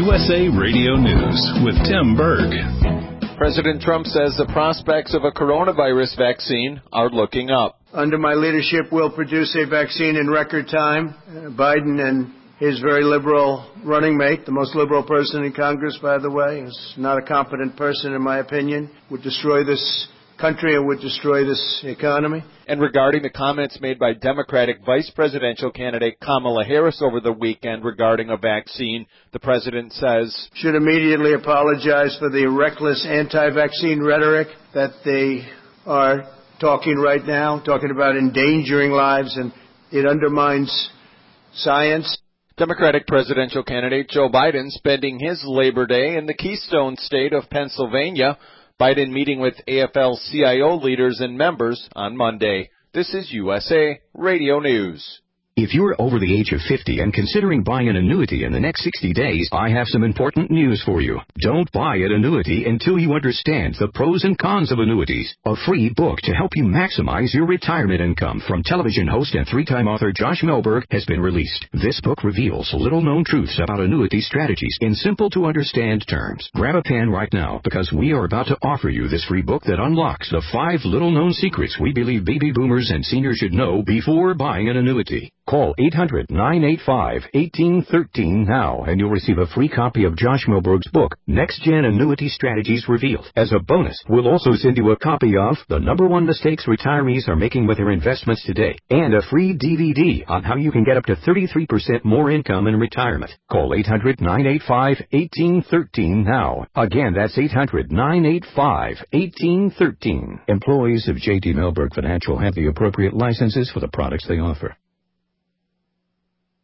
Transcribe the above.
USA Radio News with Tim Berg. President Trump says the prospects of a coronavirus vaccine are looking up. Under my leadership, we'll produce a vaccine in record time. Biden and his very liberal running mate, the most liberal person in Congress, by the way, is not a competent person, in my opinion, would destroy this country and would destroy this economy. And regarding the comments made by Democratic vice presidential candidate Kamala Harris over the weekend regarding a vaccine, the president says, should immediately apologize for the reckless anti-vaccine rhetoric that they are talking right now, talking about endangering lives, and it undermines science. Democratic presidential candidate Joe Biden spending his Labor Day in the Keystone State of Pennsylvania. Biden meeting with AFL-CIO leaders and members on Monday. This is USA Radio News. If you're over the age of 50 and considering buying an annuity in the next 60 days, I have some important news for you. Don't buy an annuity until you understand the pros and cons of annuities. A free book to help you maximize your retirement income from television host and three-time author Josh Melberg has been released. This book reveals little-known truths about annuity strategies in simple-to-understand terms. Grab a pen right now because we are about to offer you this free book that unlocks the 5 little-known secrets we believe baby boomers and seniors should know before buying an annuity. Call 800-985-1813 now, and you'll receive a free copy of Josh Melberg's book, Next Gen Annuity Strategies Revealed. As a bonus, we'll also send you a copy of The #1 Mistakes Retirees Are Making with Their Investments Today, and a free DVD on how you can get up to 33% more income in retirement. Call 800-985-1813 now. Again, that's 800-985-1813. Employees of J.D. Melberg Financial have the appropriate licenses for the products they offer.